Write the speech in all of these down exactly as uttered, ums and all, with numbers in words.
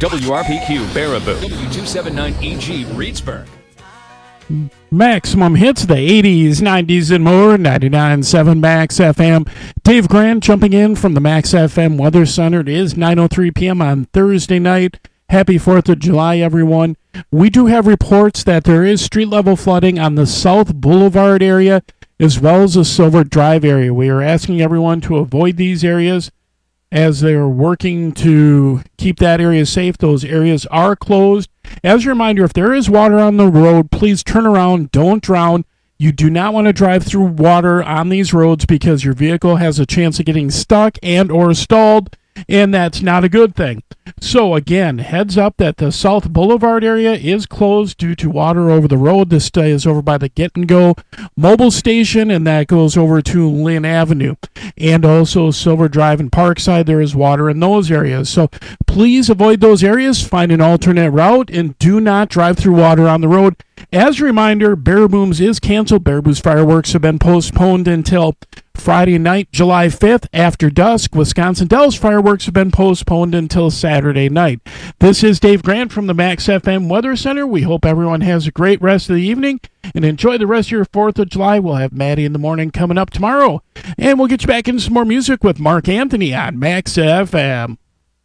W R P Q Baraboo, W two seventy-nine E G Reedsburg. Maximum hits, the eighties, nineties, and more. ninety-nine point seven Max F M. Dave Grant jumping in from the Max F M Weather Center. It is nine oh three p.m. on Thursday night. Happy fourth of July, everyone. We do have reports that there is street-level flooding on the South Boulevard area as well as the Silver Drive area. We are asking everyone to avoid these areas as they're working to keep that area safe. Those areas are closed. As a reminder, if there is water on the road, please turn around. Don't drown. You do not want to drive through water on these roads because your vehicle has a chance of getting stuck and or stalled, and that's not a good thing. So again, heads up that the South Boulevard area is closed due to water over the road. This is over by the Get and Go mobile station, and that goes over to Lynn Avenue. And also Silver Drive and Parkside, there is water in those areas. So please avoid those areas, find an alternate route, and do not drive through water on the road. As a reminder, Barabooms is canceled. Baraboo's fireworks have been postponed until Friday night, July fifth, after dusk. Wisconsin Dells fireworks have been postponed until Saturday night. This is Dave Grant from the Max F M Weather Center. We hope everyone has a great rest of the evening and enjoy the rest of your fourth of July. We'll have Maddie in the morning coming up tomorrow. And we'll get you back into some more music with Mark Anthony on Max F M.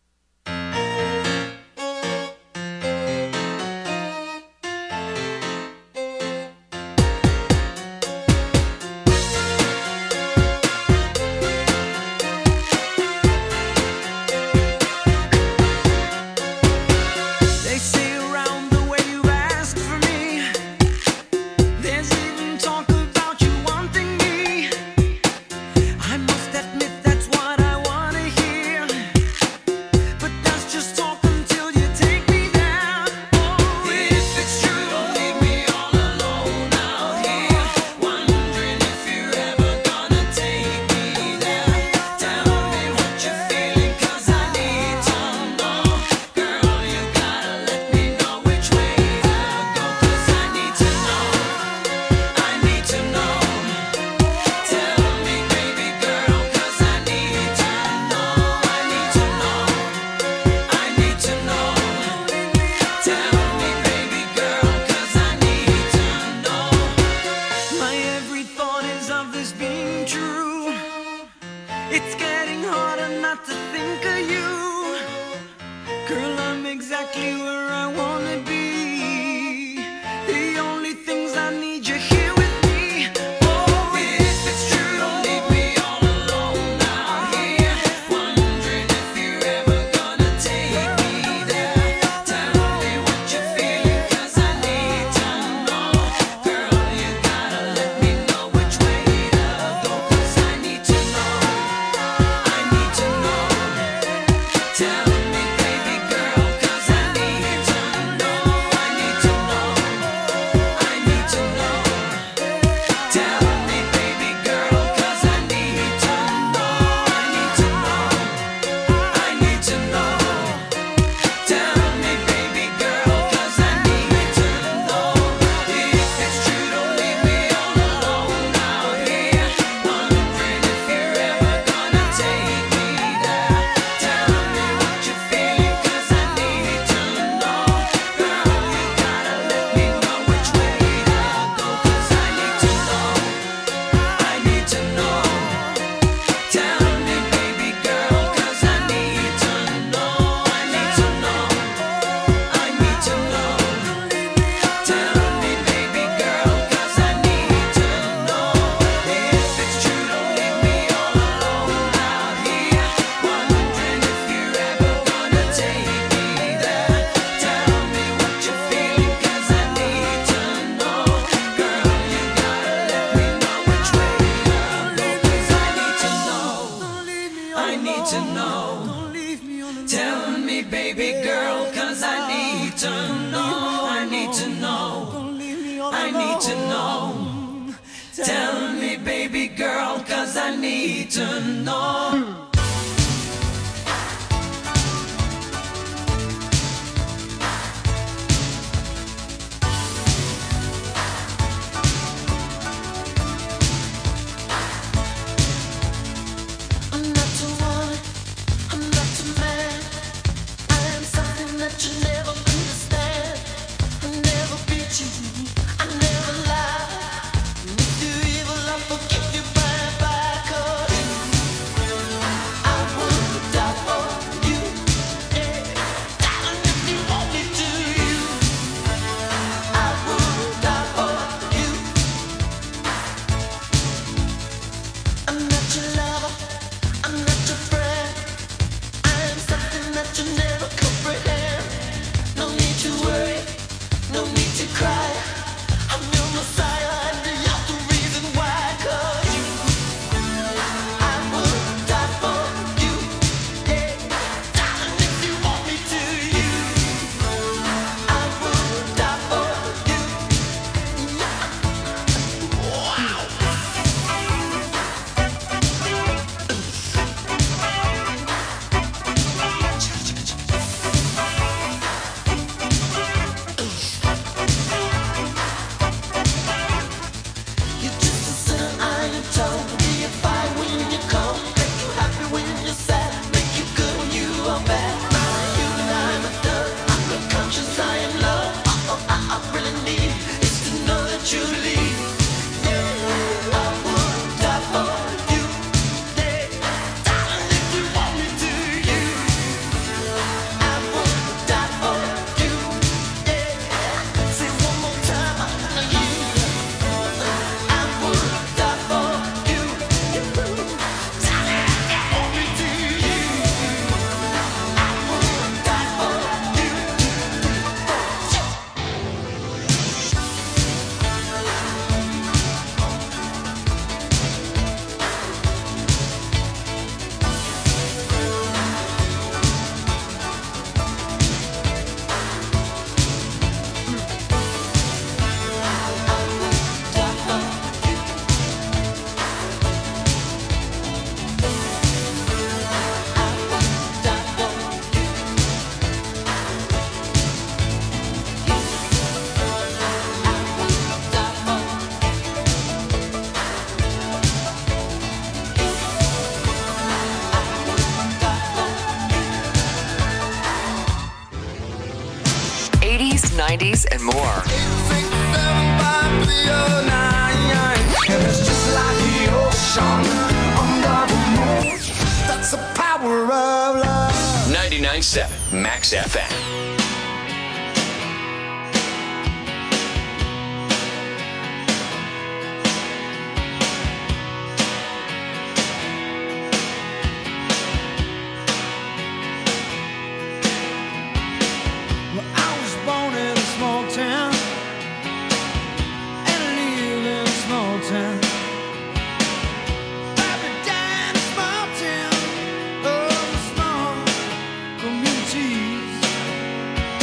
That's what I wanna hear. to know. Tell me, baby girl, 'cause I need to know. I'm not too one, I'm not too mad. I am something nineties, and more. ninety-nine point seven Max F M. Communities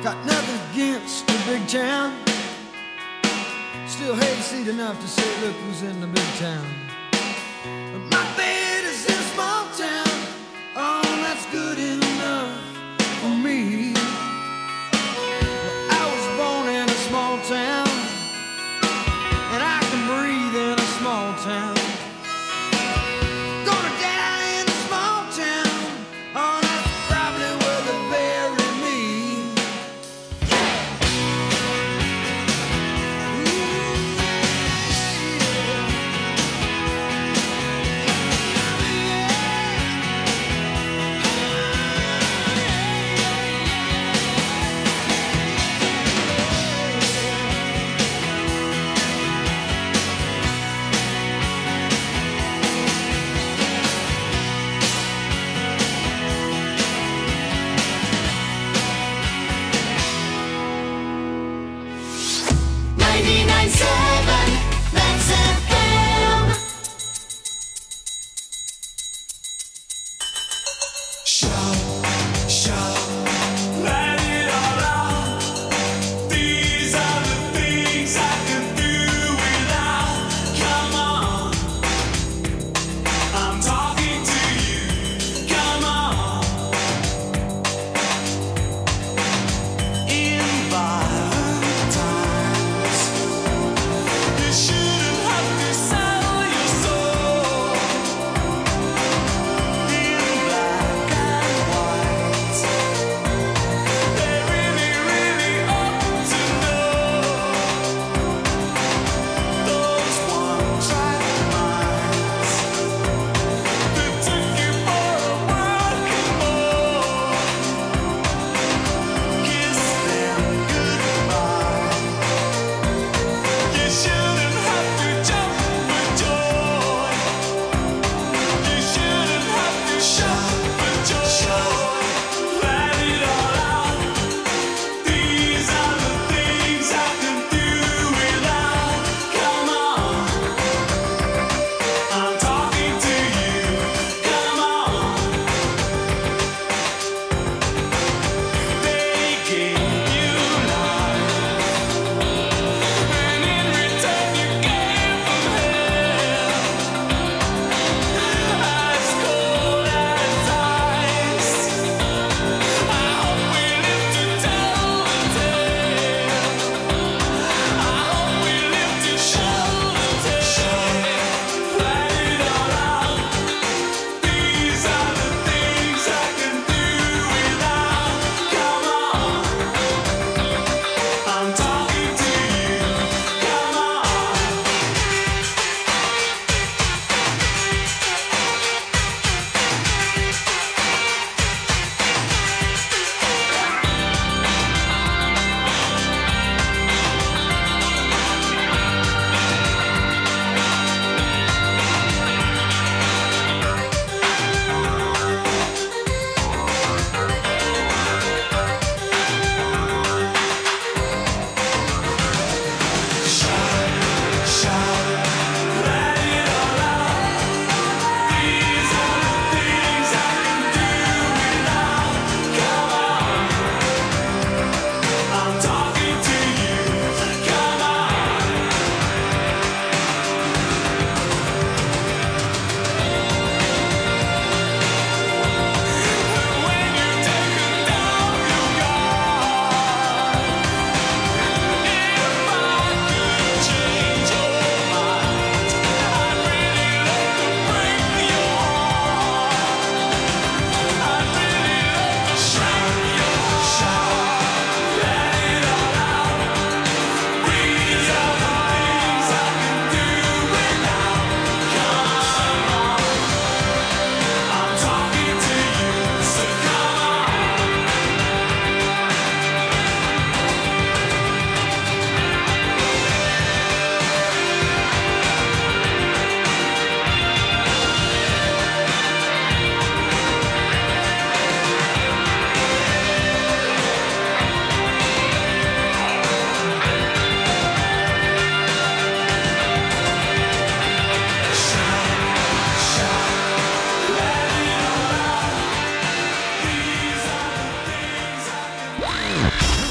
Got nothing against the big town. Still hate seat enough to say, look who's in the big town. But my bed is in a small town. Oh, that's good enough for me. Well, I was born in a small town, and I can breathe in a small town. Gonna die in a small town. Oh, that's probably where they bury me. Ooh, yeah.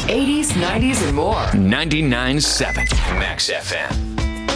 eighties, nineties, and more. ninety-nine point seven Max F M.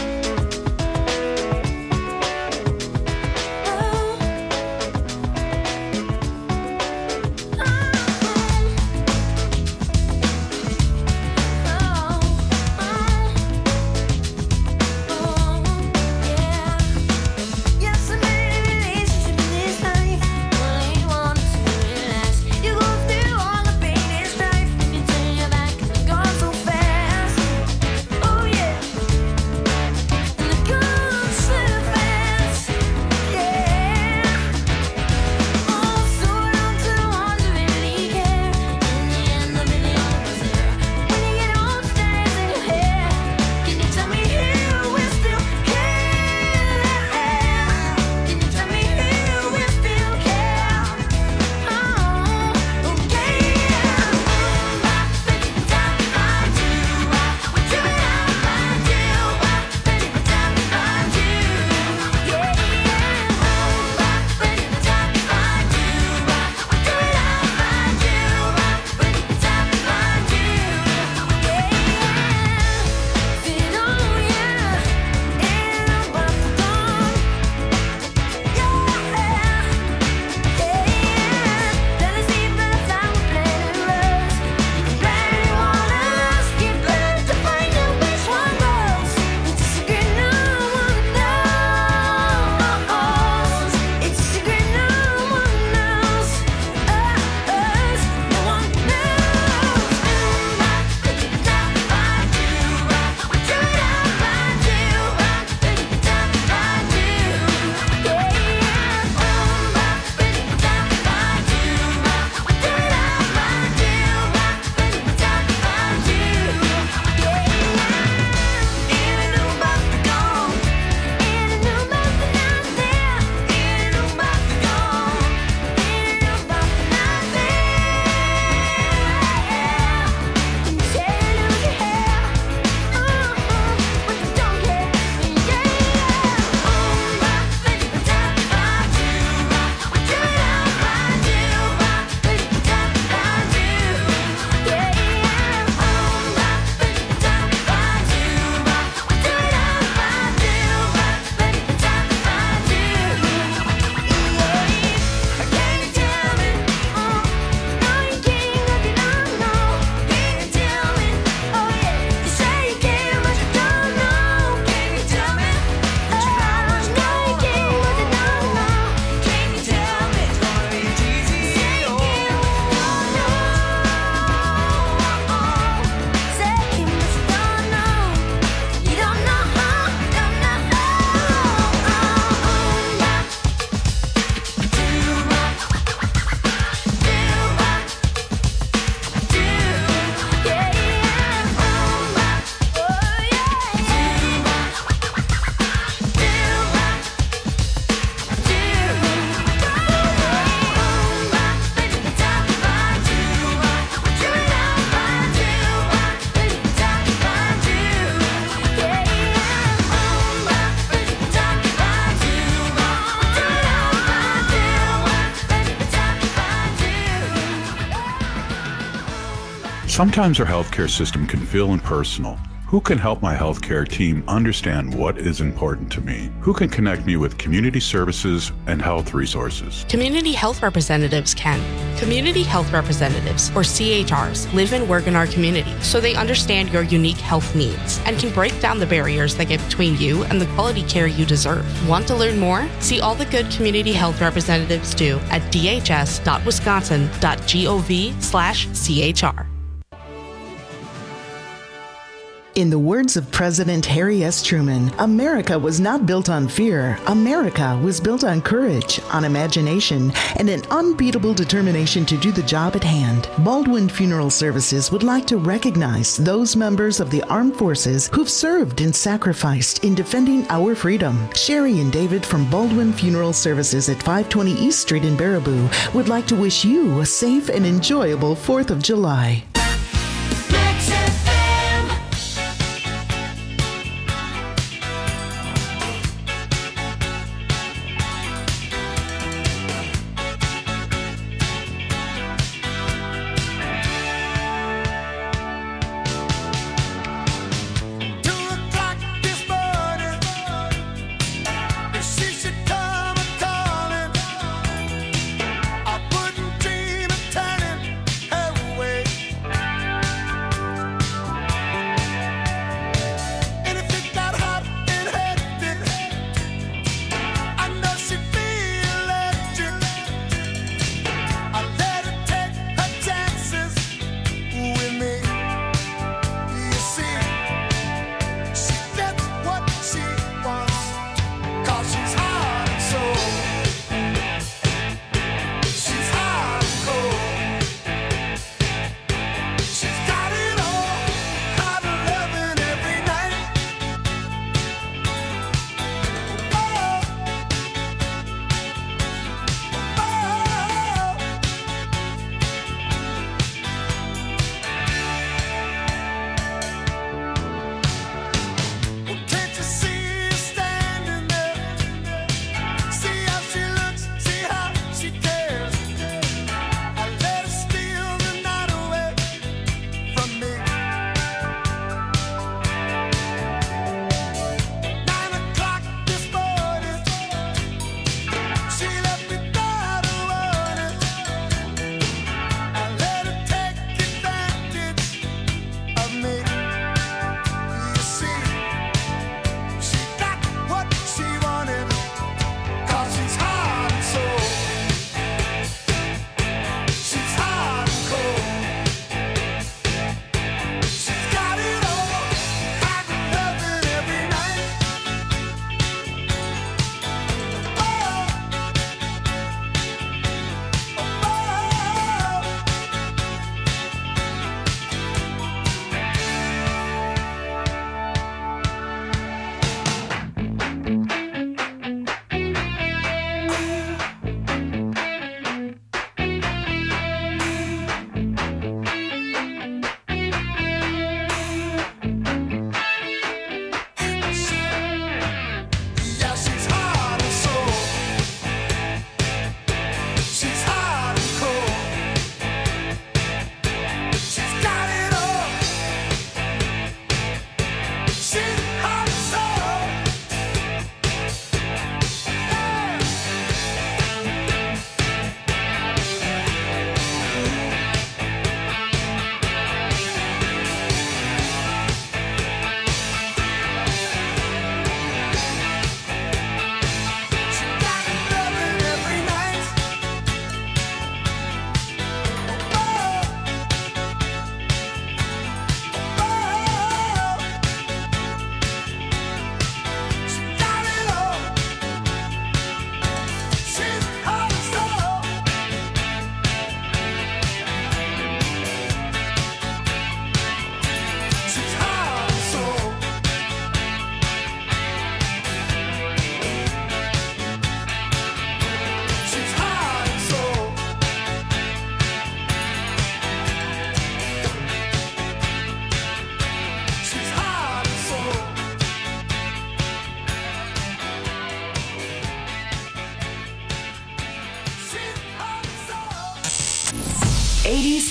Sometimes our healthcare system can feel impersonal. Who can help my healthcare team understand what is important to me? Who can connect me with community services and health resources? Community health representatives can. Community health representatives, or C H Rs, live and work in our community, so they understand your unique health needs and can break down the barriers that get between you and the quality care you deserve. Want to learn more? See all the good community health representatives do at d h s dot wisconsin dot gov slash c h r. In the words of President Harry S. Truman, America was not built on fear. America was built on courage, on imagination, and an unbeatable determination to do the job at hand. Baldwin Funeral Services would like to recognize those members of the armed forces who've served and sacrificed in defending our freedom. Sherry and David from Baldwin Funeral Services at five twenty East Street in Baraboo would like to wish you a safe and enjoyable fourth of July.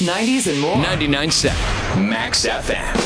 It's nineties and more. ninety-nine point seven Max F M.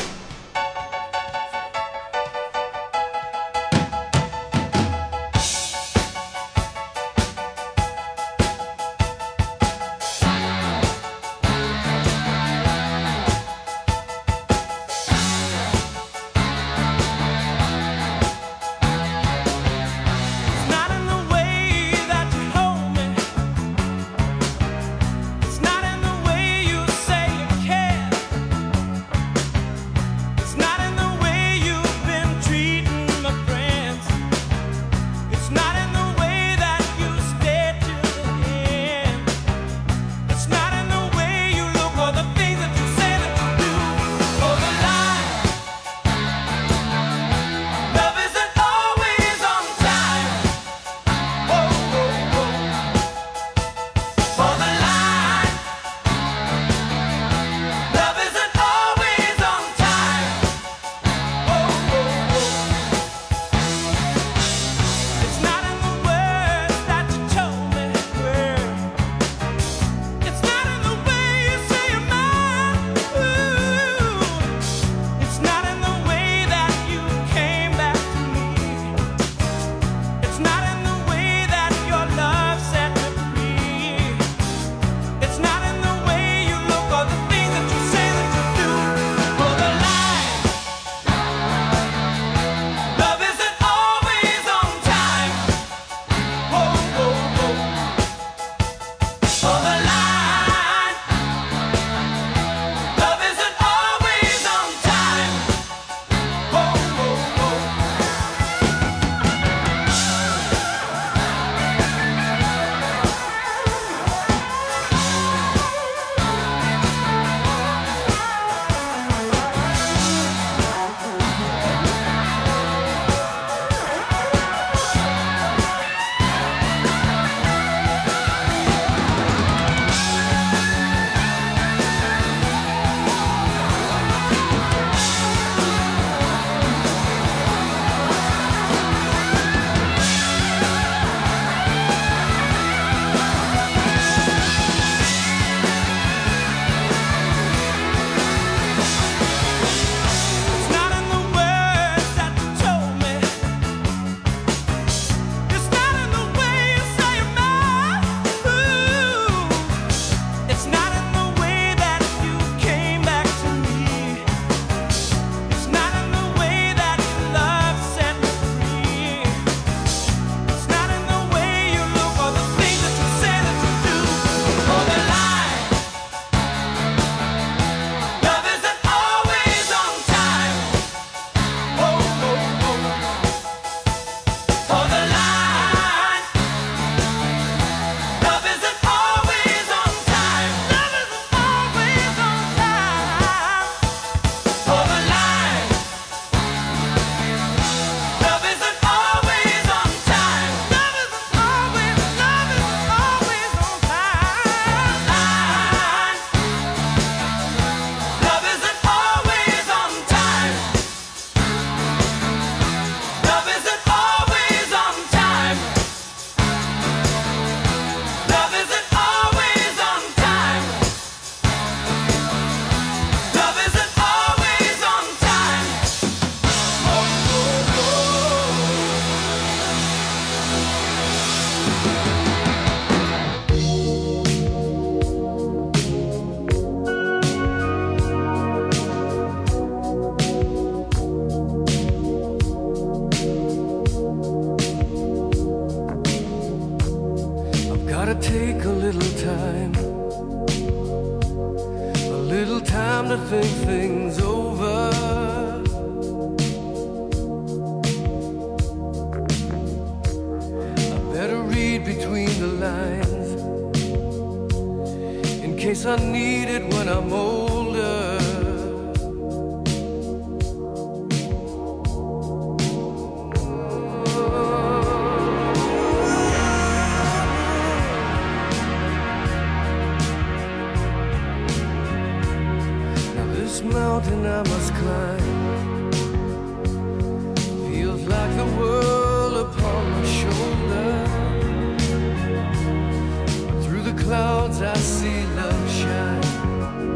Clouds I see love shine.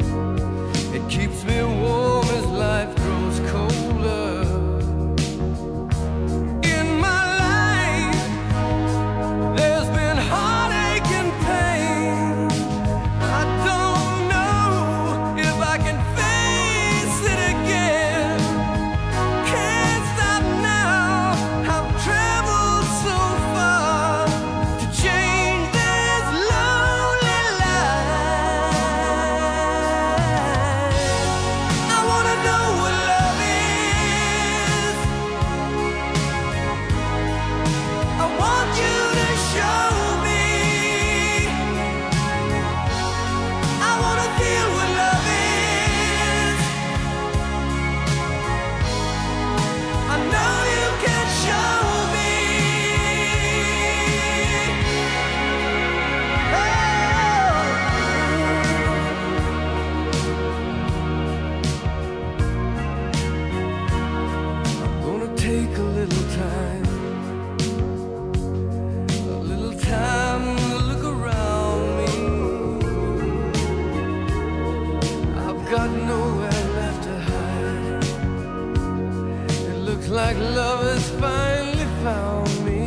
got nowhere left to hide. It looks like love has finally found me.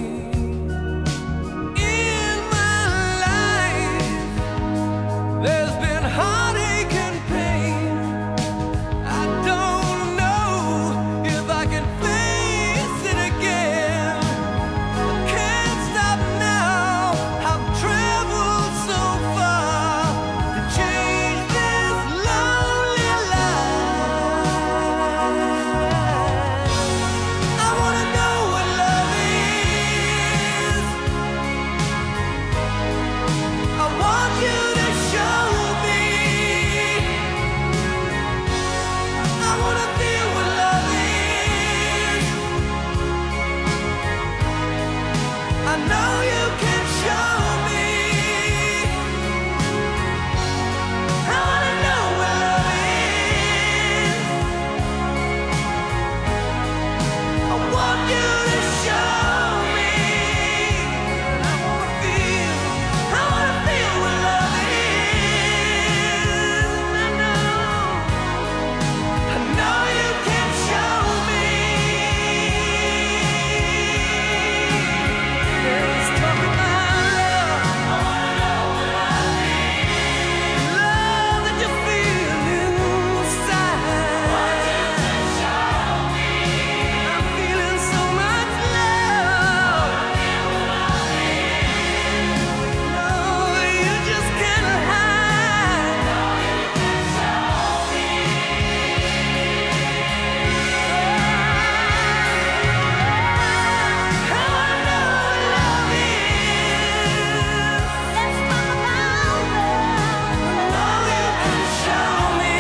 In my life, there's been heartache and pain. I don't know if I can face it again. I can't stop now. I've traveled so far to change this lonely life. I wanna know what love is. I want you to show me. I wanna feel what love is. I know you can show me. I wanna know what love is. I want you to show me. I wanna feel, I wanna feel what love is. I know, I know you can show me. Let's talk about love. I wanna know what love is. Love that you feel inside. I'm feeling so much love. No, you just can't hide. I wanna know what love is. Let's talk about love. Oh, you can show me.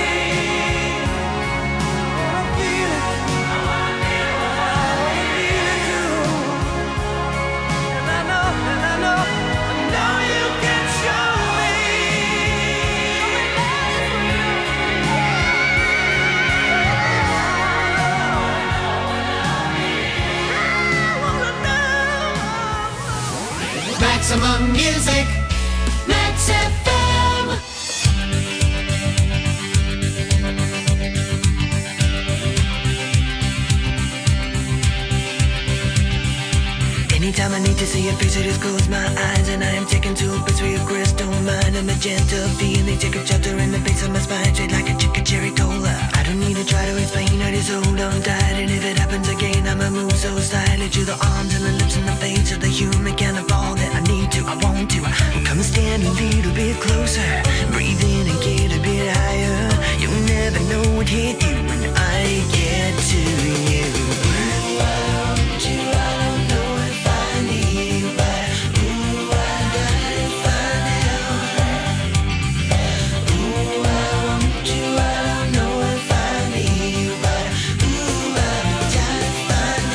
I wanna feel it. I wanna feel it. I wanna feel it too. And I know, and I know, I know you can show me. Maximum music, Max F M. Anytime I need to see your face, I just close my eyes and I am taken to a place where your crystal mind and magenta feeling take up shelter in the base of my spine, straight like a chicken cherry cola. I don't need to try to explain, I just hold on tight, and if it happens again, I'ma move so slightly to the arms and the lips and the face of the human kind of all that I need to, I want to. Come and stand a little bit closer, breathe in and get a bit higher. You'll never know what hit you when I get to you. I want you, I don't know if I need you, but ooh, I gotta find out. Ooh, I want you, I don't know if I need you, but ooh, I gotta find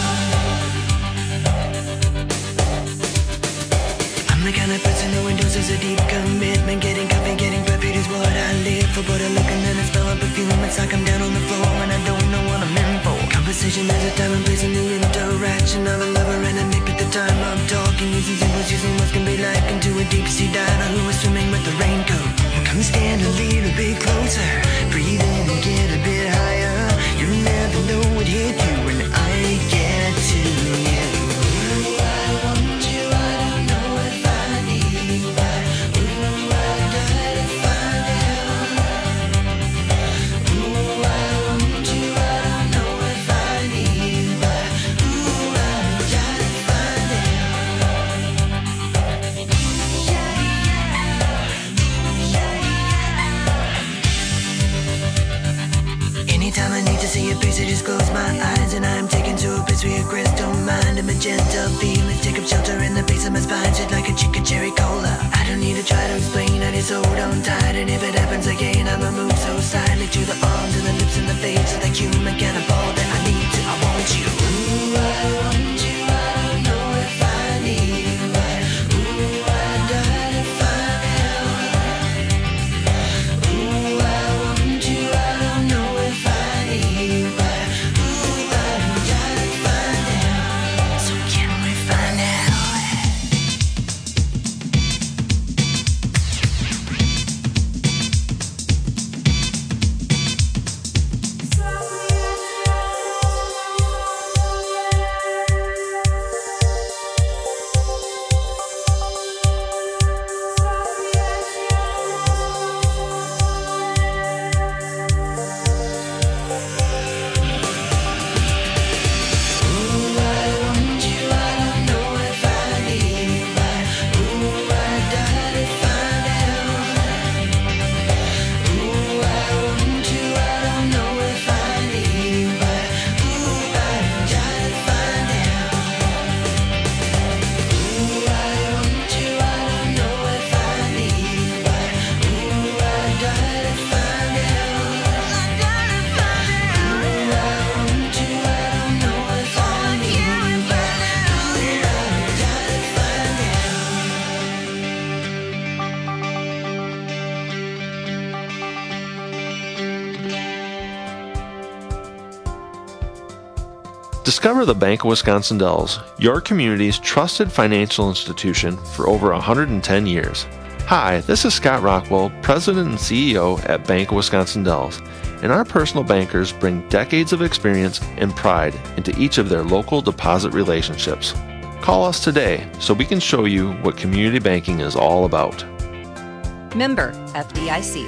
out. I'm the kind of person who endorses a deep commitment. Getting coffee, getting perfect is what I live for. But I look and then I smell a perfume. It's like I'm down on the floor and I don't know what I'm in for. Conversation has a time and place in the interaction of a lover and a nick at the time of talking. Using symbols, using what can be like into a deep sea diver who is swimming with the raincoat. Come stand a little bit closer, breathe in and get a bit higher. You'll never know what hit you when I get to you. I want you, I don't know if I need you, but ooh, I gotta find out. Ooh, I want you, I don't know if I need you, but ooh, I gotta find out. Anytime I need to see your face, I just close my eyes and I'm taken to a place where your crystal mind and magenta feelings take up shelter in the base of my spine, shit like a chicken cherry cola. I don't need to try to explain, I just hold on tight, and if it happens again, I'ma move so silently to the arms and the lips and the face of the human kind of all that I need to, I want you. Ooh, I want you, I don't know if I need you, but ooh, I gotta find out. Ooh, I want you, I don't know if I need you, but ooh, I gotta find out. So can we find out? Discover the Bank of Wisconsin Dells, your community's trusted financial institution for over one hundred ten years. Hi, this is Scott Rockwell, President and C E O at Bank of Wisconsin Dells, and our personal bankers bring decades of experience and pride into each of their local deposit relationships. Call us today so we can show you what community banking is all about. Member F D I C.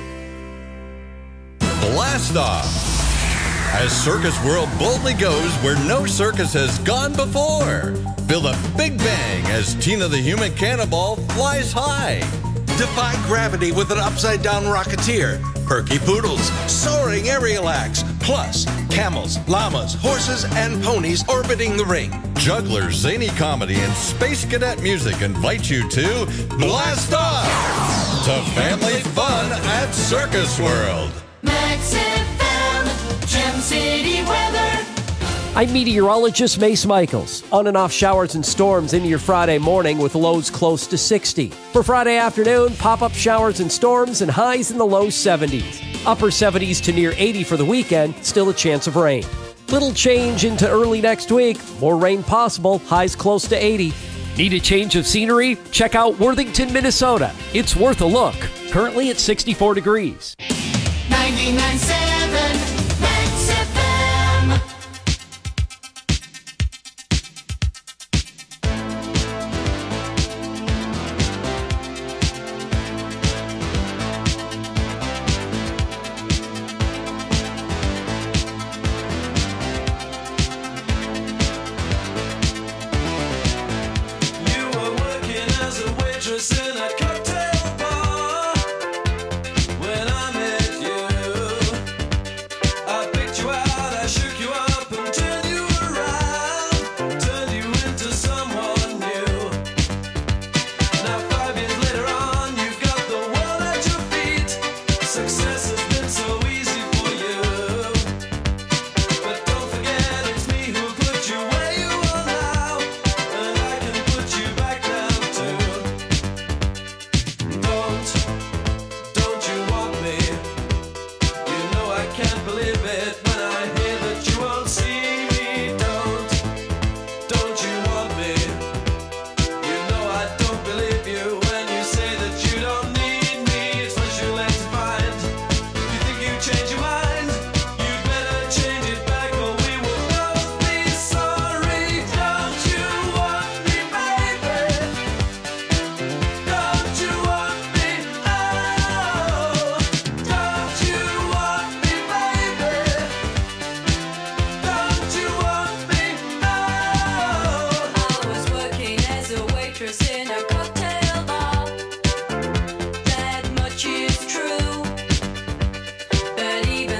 Blast off! As Circus World boldly goes where no circus has gone before. Feel the big bang as Tina the Human Cannonball flies high. Defy gravity with an upside-down rocketeer. Perky poodles, soaring aerial acts, plus camels, llamas, horses, and ponies orbiting the ring. Jugglers, zany comedy, and space cadet music invite you to Blast Off! To family fun at Circus World. Max F M, Gem City weather. I'm meteorologist Mace Michaels. On and off showers and storms into your Friday morning with lows close to sixty. For Friday afternoon, pop-up showers and storms and highs in the low seventies. Upper seventies to near eighty for the weekend, still a chance of rain. Little change into early next week. More rain possible, highs close to eighty. Need a change of scenery? Check out Worthington, Minnesota. It's worth a look. Currently at sixty-four degrees. ninety-nine point seven Max F M. You were working as a waitress in a cocktail bar. When I met you, I picked you out, I shook you up and turned you around, turned you into someone new. Now five years later on, you've got the world at your feet. Success has been so easy for you. But don't forget it's me who put you where you are now, and I can put you back down too. Don't, don't you want me? You know I can't believe it when I hear that you won't see me. Don't, don't you want me? You know I don't believe you when you say that you don't need me. It's what you like to find. You think you change your mind? You'd better change it back or we will both be sorry. Don't you want me, baby? Don't you want me? Oh, don't you want me, baby? Don't you want me? Oh. I was working as a waitress in a cocktail bar. That much is true. But even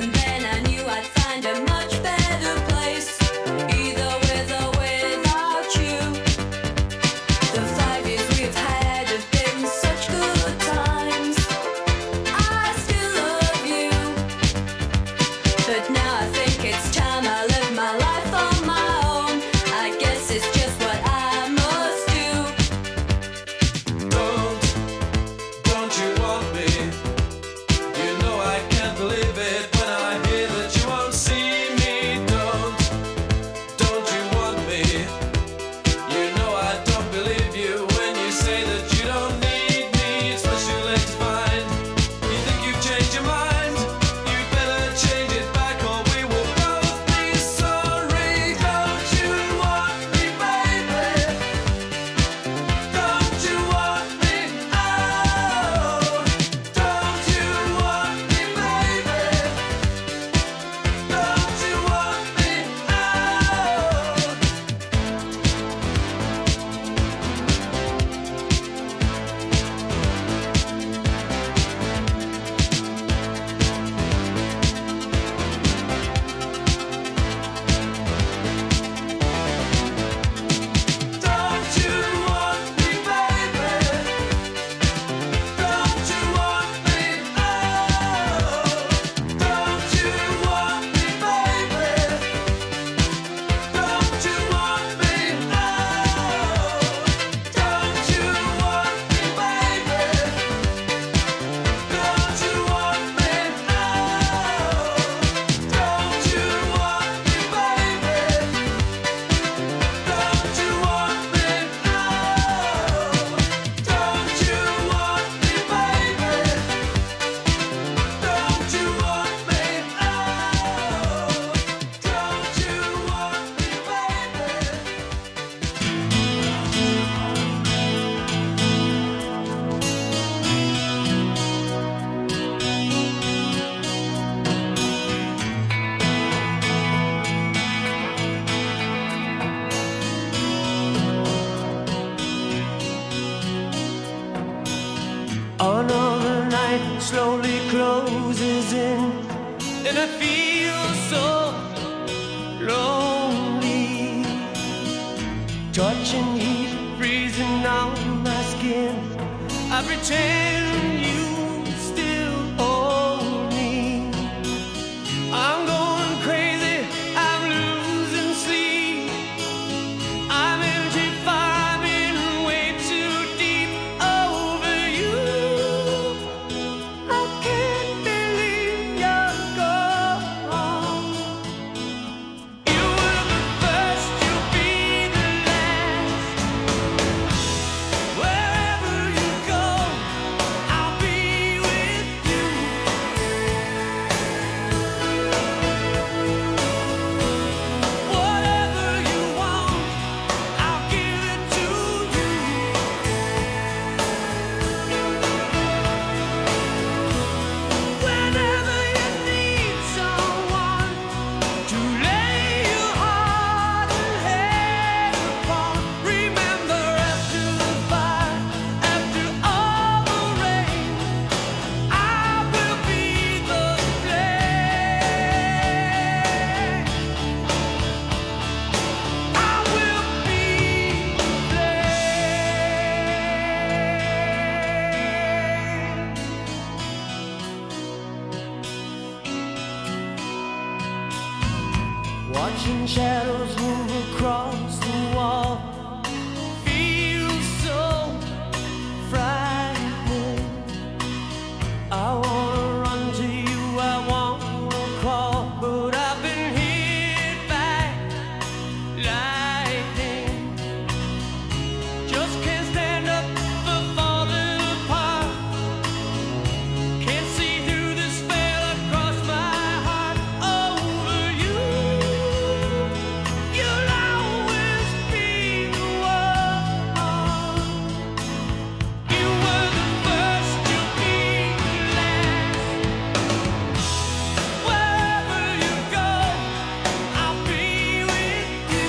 closes in, and I feel so lonely. Touching heat, freezing on my skin. I pretend you still hold me. I'm going crazy, I'm losing sleep. I'm in too far, I'm in way too deep over you. I can't believe you're gone. You were the first, you'll be the last. Wherever you go, I'll be with you. Whatever you want, I'll give it to you. Whenever you need someone to lay your heart and head upon, remember after the fire, after all the rain, I will be the flame. I will be the flame. Watching shadows move across the wall feels so frightening. I wanna run to you, I wanna crawl, but I've been hit by lightning. Just can't stand up for falling apart. Can't see through the spell across my heart over you. You'll always be the one. You were the first, you'll be the last. Wherever you go, I'll be with you.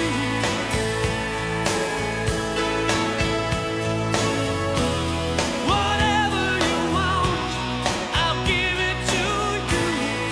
Whatever you want, I'll give it to you.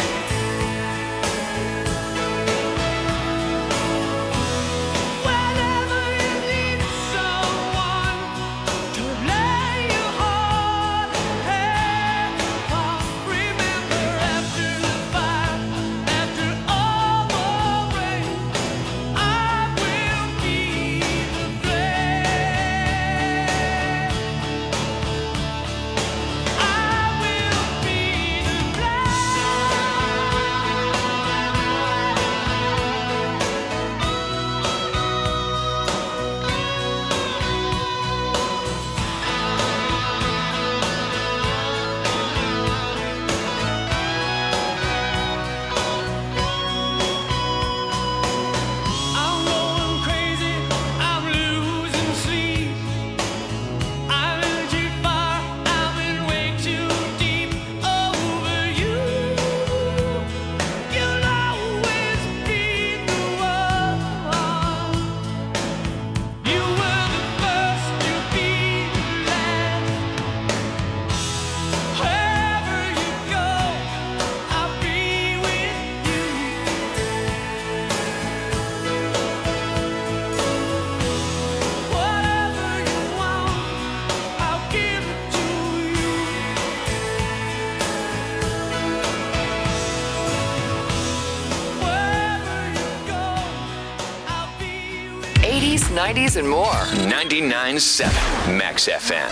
Whenever you need someone to lay your heart and head upon, remember after the fire, after all the rain, I will be the flame. I will be the I'm going crazy, I'm losing sleep. I'm in too far, I'm in way too deep over you. You'll always be the one. You were the first, you'll be the last. Wherever you go, I'll be with you. Whatever you want, I'll give it to you. Wherever you go, I'll be with you. eighties, nineties, and more. ninety-nine point seven Max F M.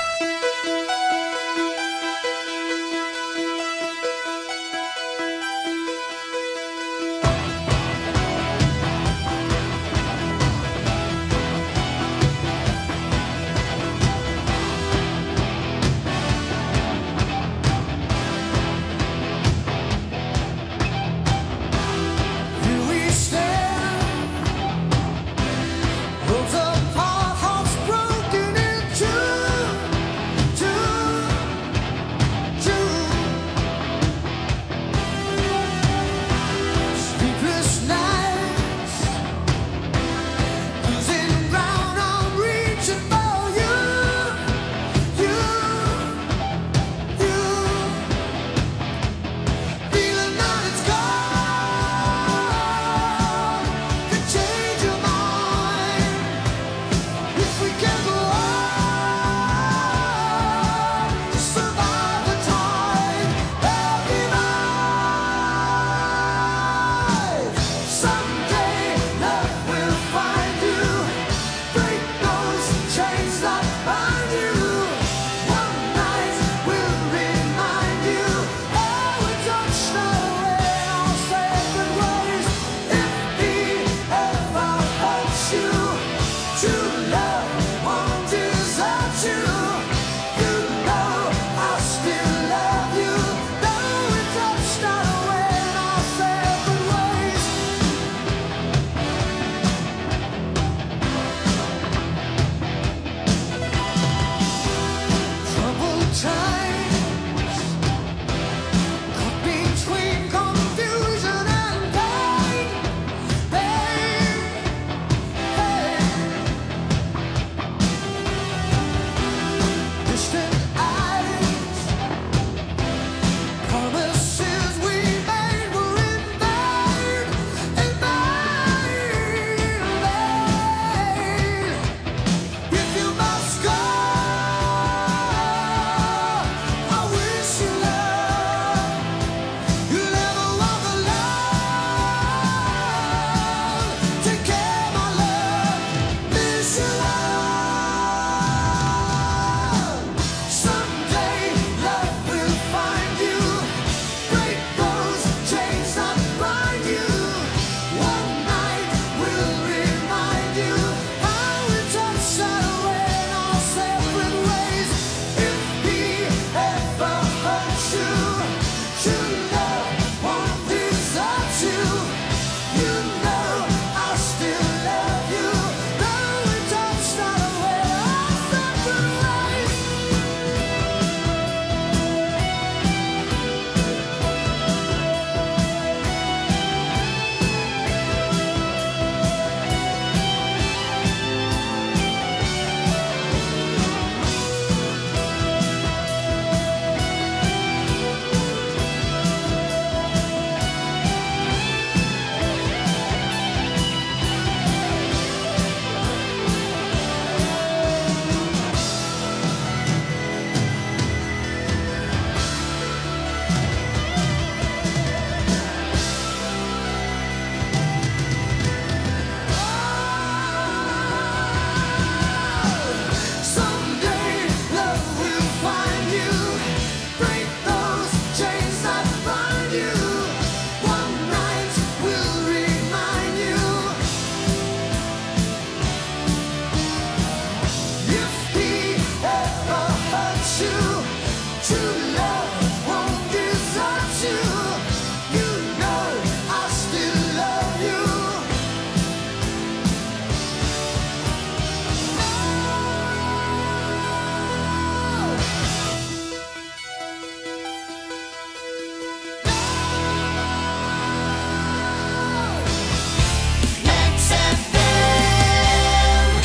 Here we stand, worlds apart, hearts broken in two.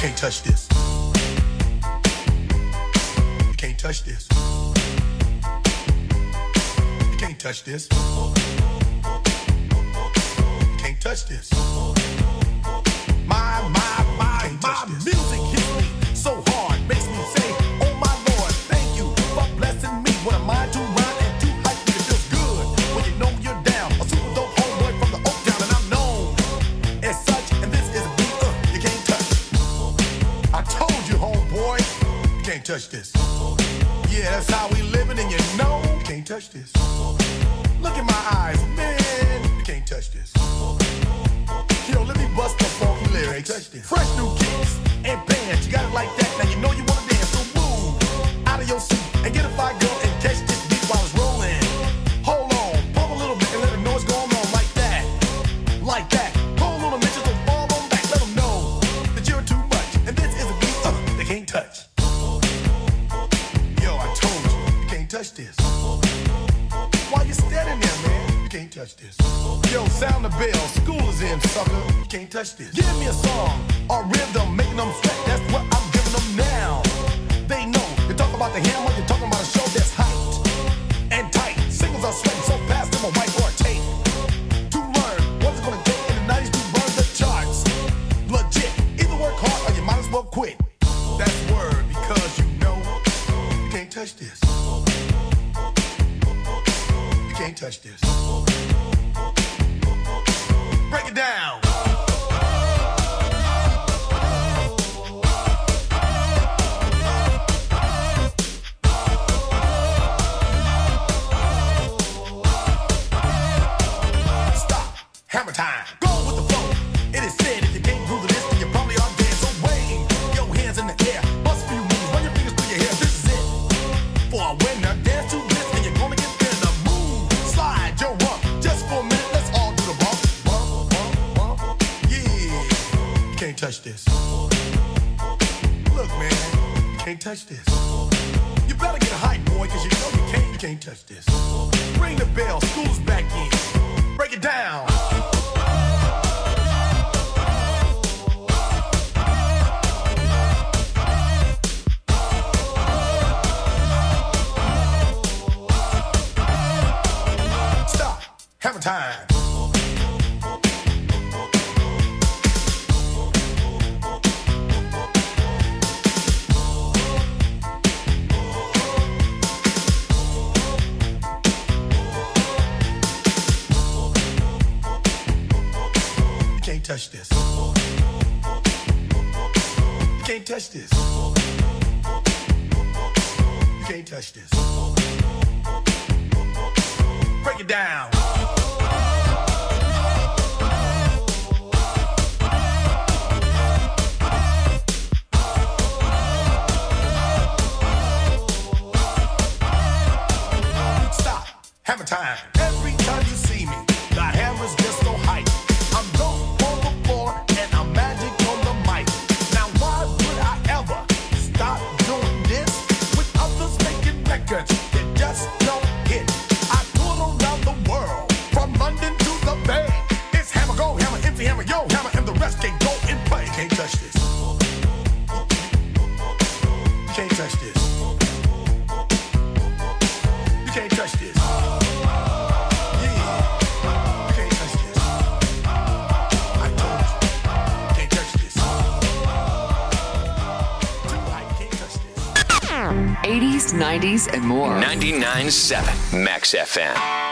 can't touch this. You can't touch this. You can't touch this. You can't touch this. My, my, my, my music hits me so hard, makes me say, oh my Lord, thank you for blessing me. What am I to rhyme and too hype? It feels good when you know you're down. A super dope homeboy from the Oak Town, and I'm known as such. And this is a beat uh, you can't touch. I told you, homeboy, you can't touch this. Yeah, that's how we living, and you know you can't touch this. Look in my eyes, man, you can't touch this. Yo, let me bust the funky lyrics. Fresh new kicks and bands, you got it like that. Now you know you wanna dance, so move out of your seat and get a fire girl and catch this beat while it's rolling. Hold on, pump a little bit and let them know what's going on like that, like that. Hold on a minute, just fall on back, let them know that you're too much. And this is a beat uh, they can't touch. Yo, I told you, you can't touch this. Why you standing there, man? You can't touch this. Yo, sound the bell, school is in, sucker. You can't touch this. Give me a song or rhythm, making them sweat. That's what I'm giving them now. They know. You talk about the hammer, you're talking about a show that's hyped and tight. Singles are sweating so fast, them a white or a tape. To learn what it's gonna take in the nineties to burn the charts. Legit. Either work hard or you might as well quit. That's word because you know you can't touch this. You can't touch this. Break it down. Stop. Hammer time. Go with the flow. It is said if you can't groove to this, then you probably are dead. So wave your hands in the air. Bust a few moves. Run your fingers through your hair. This is it. For a winner, dance to this, and you're gonna get there. The move. Slide your rump. Just for a minute, let's all do the bump. Bump, bump, bump. Yeah. You can't touch this. Look, man. You can't touch this. You better get a hype, boy, cause you know you can't, you can't touch this. Ring the bell, school's back in. Break it down. Stop. Hammer time. You can't touch this. You can't touch this. You can't touch this. Break it down. Stop. Hammer time. Every time you see me, the hammer's just so hype. I'm dope on the floor and I'm magic on the mic. Now why would I ever stop doing this with others making records that just don't hit? I tour around the world, from London to the Bay. It's hammer, go, hammer, empty hammer, yo, hammer, and the rest can go and play. You can't touch this. You can't touch this. You can't touch this. eighties, nineties, and more. ninety-nine point seven Max F M.